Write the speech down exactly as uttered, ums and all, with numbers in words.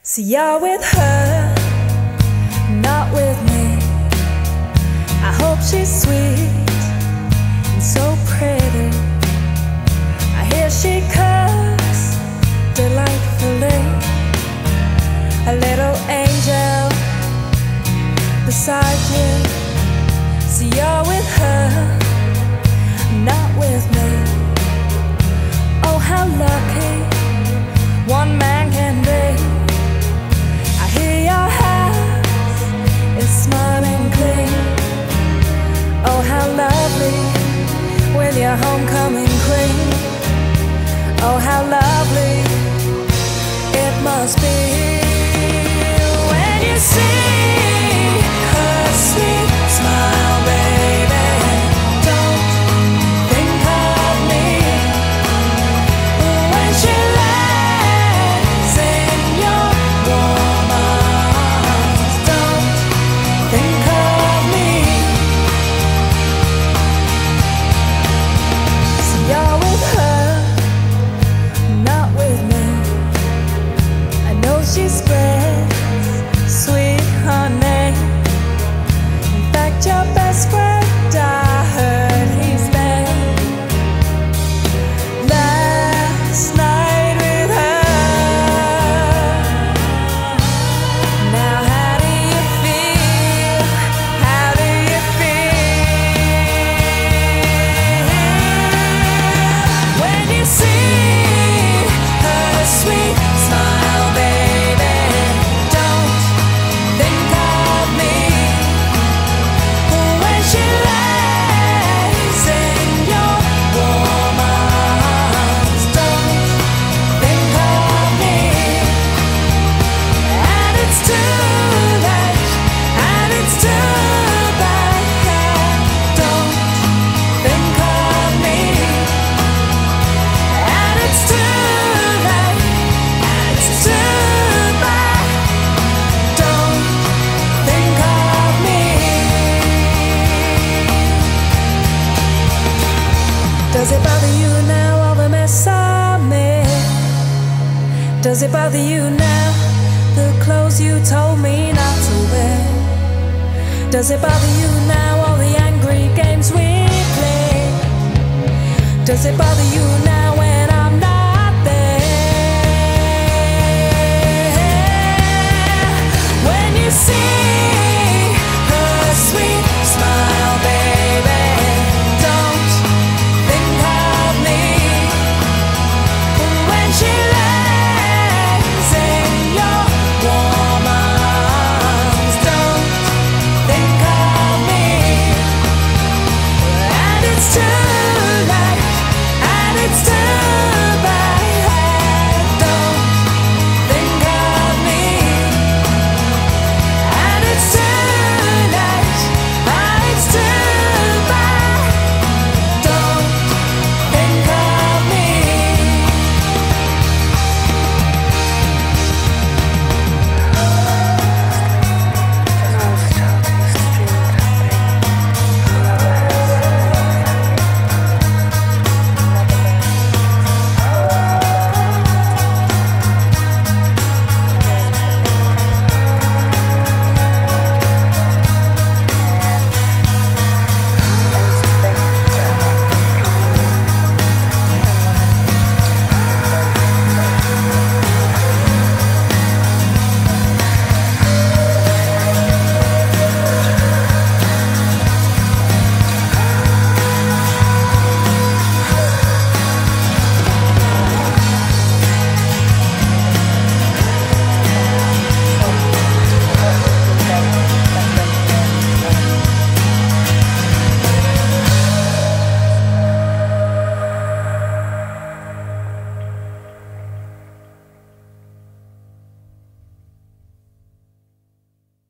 See, you're with her, not with me. I hope she's sweet and so pretty. I hear she cooks delightfully. A little angel beside you. See, you're with her, not with me. Oh, how lucky one man can be. I hear your house is smiling clean. Oh, how lovely with your homecoming queen. Oh, how lovely it must be when you see her sweet smile, baby. Don't think of me when she lays in your warm arms. Don't think of me. See, you're with her, not with me. I know she spreads sweet honey. In fact, your best friend, I heard he's been last night with her. Now, how do you feel? How do you feel when you see her sweet smile, baby? Don't think of me when she lays in your warm arms. Don't think of me, and it's too late, and it's too bad. Don't think of me, and it's too late, and it's too bad. Don't think of me. Does it bother you now, all the mess I made? Does it bother you now, the clothes you told me not to wear? Does it bother you now, all the angry games we played? Does it bother you now when I'm not there? When you see